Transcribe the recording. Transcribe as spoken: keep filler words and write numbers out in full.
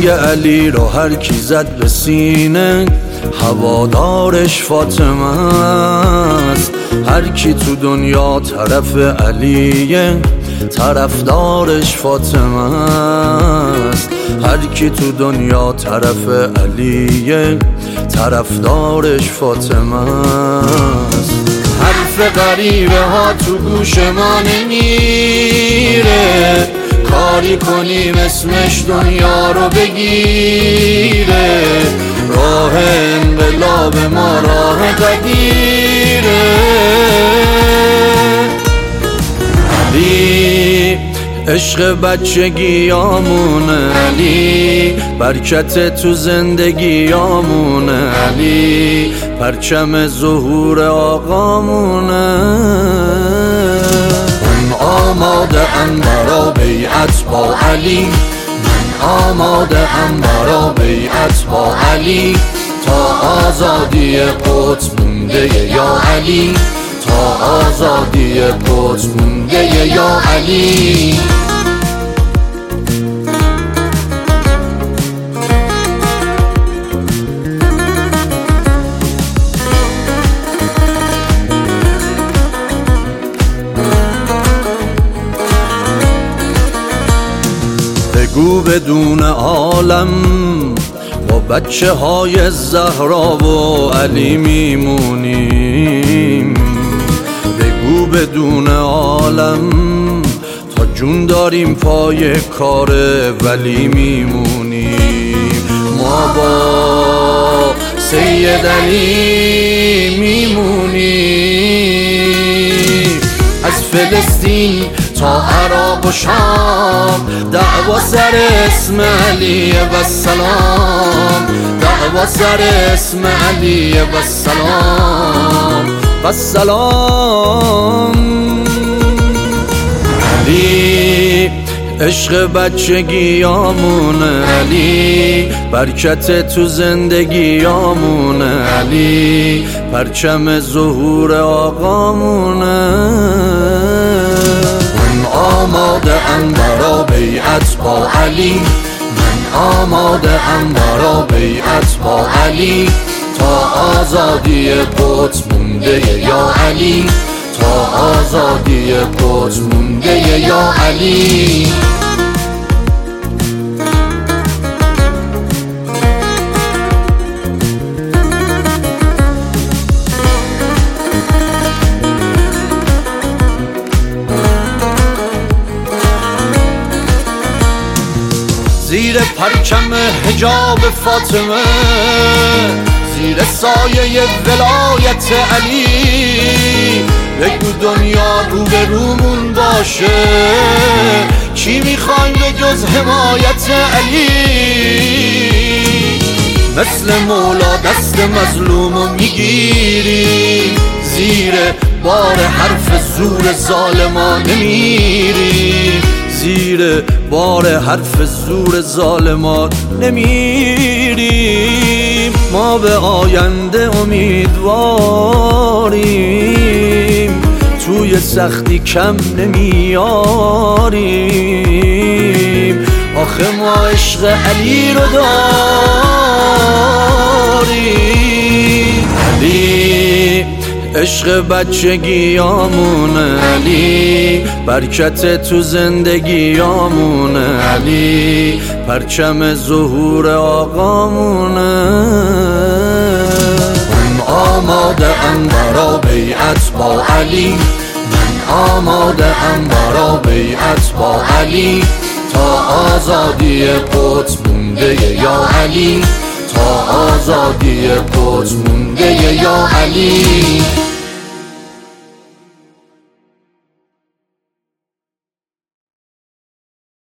پای علی رو هر کی زد به سینه هوادارش فاطمه است. هر کی تو دنیا طرف علیه طرفدارش فاطمه است. هر کی تو دنیا طرف علیه طرفدارش فاطمه است. حرف غریبه ها تو گوش ما نمیره، کاری کنیم اسمش دنیا رو بگیره. راه انقلاب ما راه قدیره. علی عشق بچگیامونه، علی برکت تو زندگیامونه، علی پرچم ظهور آقامونه. من آماده ام برا بیعت با علی، من آماده ام برا بیعت با علی. تا آزادی قدس مونده یا علی، تا آزادی قدس مونده یا علی. بگو بدون عالم با بچه های زهرا و علی میمونیم. بگو بدون عالم تا جون داریم پای کار ولی میمونیم. ما با سید علی میمونیم. از فلسطین تا عراق و شام دعوا سر اسم علی و سلام، دعوا سر اسم علی و سلام و سلام. علی عشق بچگیامونه، علی برکت تو زندگیامونه، علی پرچم ظهور آقامونه. من آماده ام برا بیعت با علی، من آماده ام برا بیعت با علی. تا آزادی قدس مونده یا علی، تا آزادی قدس مونده یا علی. زیر پرچم حجاب فاطمه، زیر سایه ولایت علی. بگو دنیا رو به رومون باشه، چی میخوایم به جز حمایت علی. مثل مولا دست مظلومو میگیری، زیر بار حرف زور ظالما نمیری، زیر بار حرف زور ظالمان نمیریم. ما به آینده امیدواریم، توی سختی کم نمیاریم. آخه ما عشق علی رو داریم. علی عشق بچگیامونه، علی برکت تو زندگیامونه، علی پرچم ظهور آقامونه. من آماده ام برا بیعت با علی، من آماده ام برا بیعت با علی. تا آزادی قدس مونده یا علی، تا آزادی قدس مونده یا علی.